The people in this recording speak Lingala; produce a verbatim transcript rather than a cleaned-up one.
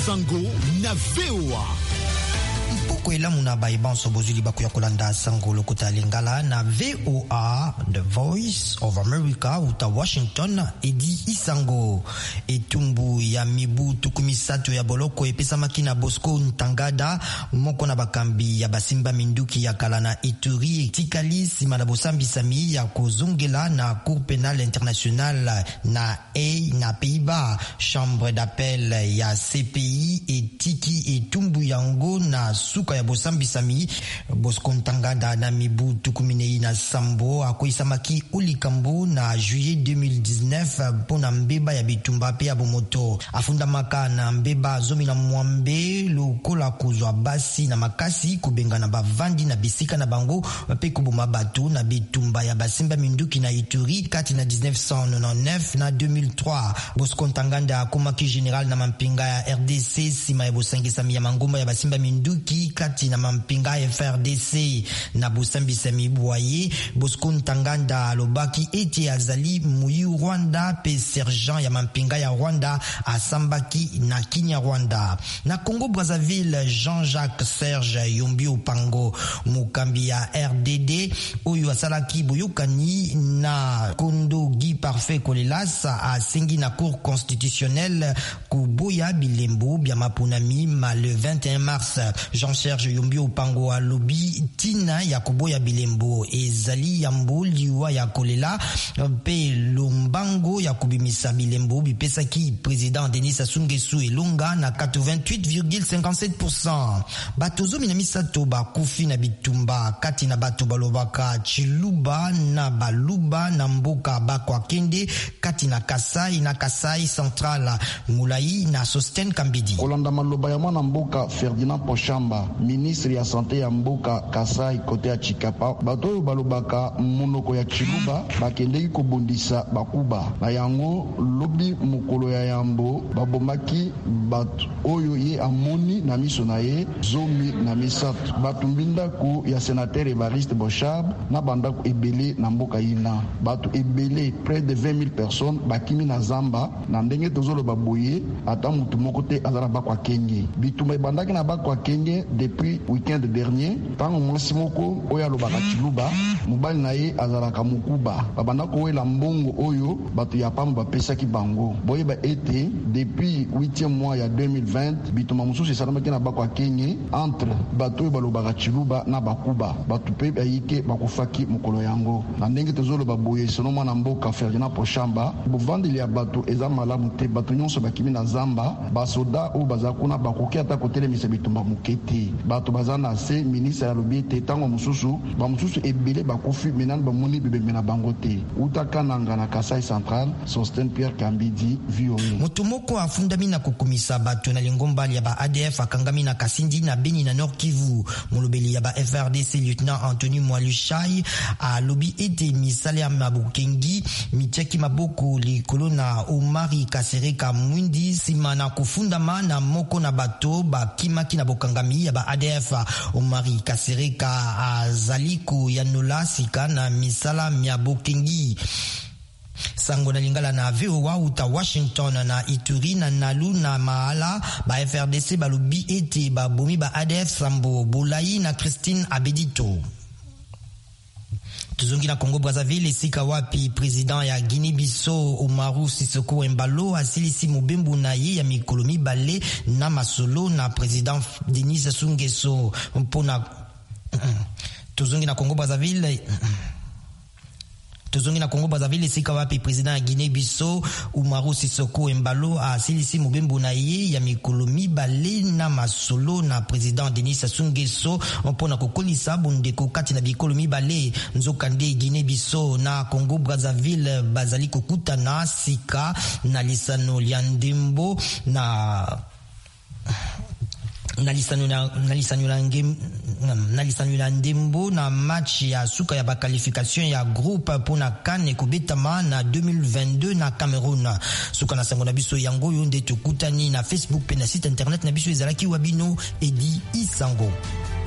Sango na V O A. Kwela muna baiban sobozuli baku ya kolanda sango lokota lingala na V O A, The Voice of America uta Washington edi isango etumbu ya mibu tukumisato ya boloko epesa makina Bosco Ntaganda moko na bakambi ya basimba minduki ya kala na Ituri etikali sima na bosambisami ya kozongela na Cour pénale internationale na A na Pays-Bas. Chambre d'appel ya C P I etiki etumbu yango na suka ya bosambisami Bosco Ntaganda na mibu tukuminei na sambo akoisamaki ulikambo na juillet deux mille dix-neuf pona mbeba ya bitumba pe ya bomoto afundamaka na mbeba zomi na mwambe lokola kuzwa basi na makasi kubenga na bavandi na bisika na bango pe kuboma batu na bitumba ya basimba minduki na Ituri kati na dix-neuf cent quatre-vingt-dix-neuf na deux mille trois. Bosco Ntaganda akomaki general na mampinga ya R D C sima ya bosangisami ya mangomba ya basimba minduki kati na mampinga F R D C na bosambisami bwaye. Bosco Ntaganda alobaki eti azali muyu Rwanda pe sergent ya mampinga ya Rwanda asambaki na Kinya Rwanda. Na Congo Brazzaville, Jean-Jacques Serge Yombi Opango mukambi ya R D D oyo asalaki boyokani na Kondo Guy Parfait Kolelas asengi na cour constitutionnelle kuboya bilembo bya mapunami ma le vingt et un mars. Jean-Serge Yombi Opango alobi tina ya kuboya bilembo ezali yambo liwa ya kolela pe lombango ya kubimisa bilembo bipesaki président Denis Sassou Nguesso Elonga na quatre-vingt-huit virgule cinquante-sept pour cent. Bato zomi na misato bakufi na bitumba kati na bato balobaka Chiluba na Baluba na mboka bakwa kende kati na Kasai na Kasai Central. Mulai na Sosten Kambidi kolanda maloba ya mwana mboka Ferdinand Pochamba, ministre ya santé ya mboka Kasai kote ya Chikapa. Bato oyo balobaka monoko ya Chiluba bakendeki kobondisa bakuba na yango lobi mokolo ya yambo babomaki bato oyo ye amoni na miso na ye zomi na misato. Bato mbindako ya sénateur Evariste Bochab na bandako ebele na mboka ina. Bato ebele près de vingt mille personnes bakimi na zamba na ndenge tozolo baboye ata mutu moko te azala bakwa kenge. Bituma ebandaki na bakwa kenge depuis week-end dernier tango mwasi moko oyo alobaka Chiluba mobali na ye azalaka mokuba babandako wela mbongo oyo bato ya pamba bapesaki bango. Boyeba ete depuis huitième mois ya deux mille vingt bituma mosusu esalamaki na bakwa kenge entre bato oyo balobaka Chiluba na bakuba bato pe bayike bakufaki mokolo yango. Na ndenge tozoloba boye selon mwana mboka Ferdinand Pochamba bovandeli ya bato eza malamu te. Bato nyonso bakimi na zamba basoda oyo baza kuna bakoki ata kotelemisa bitumba mokete. Bato baza na se ministre ya lobi ete tango mosusu bamosusu ebele bakufi menani bamoni bibembe na bango te. Utaka nanga na Kasai Central, Sosten Pierre Kambidi, V O A. Mutu moko afundami na kukumisa bato na lingombali ya ba A D F akangami na Kasindi na Beni na Nord Kivu. Mulobeli ya ba F R D C Lieutenant Anthony Mwalushai a lobi ete misale ya mabukengi micheki maboko likolo na Omari Kasereka Mwindi sima na kufundama na moko na bato bakimaki na bokangami ya ba A D F. Omari Kasereka azaliku ya nola sika na misala mya bokengi. Sango na lingala na V O A uta Washington na Ituri na Nalu na Mahala ba F R D C balobi ete ba bomi ba A D F Sambo Bolai na Christine Abedito. Tuzongi na Congo Brazzaville esika wapi president ya Guinée Bissau Umaru Sissoco Embalo asilisi mobembu na ye ya mikolo mibale na masolo na president Denis Sassou Nguesso mpona Tuzongi na Congo Brazzaville Tuzongi na Congo Brazzaville esika wapi president ya Guinée Bissau Umaru Sissoco Embalo asilisi mobembu na ye ya mikolo mibale na masolo na president Denis Sassou Nguesso mpona kokolisa bondeko kati na bikolo mibale. Nzokande Guinée Bissau na Congo Brazzaville bazali kokutana sika na lisano lya ndembo na nalisanula ndembo na match ya suka ya bakalifikation ya groupe pona CAN ekobetama na deux mille vingt-deux na Cameroun. Suka na sango na biso yango yo nde tokutani na Facebook pe na site internet na biso ezalaki wabino Edi Isango.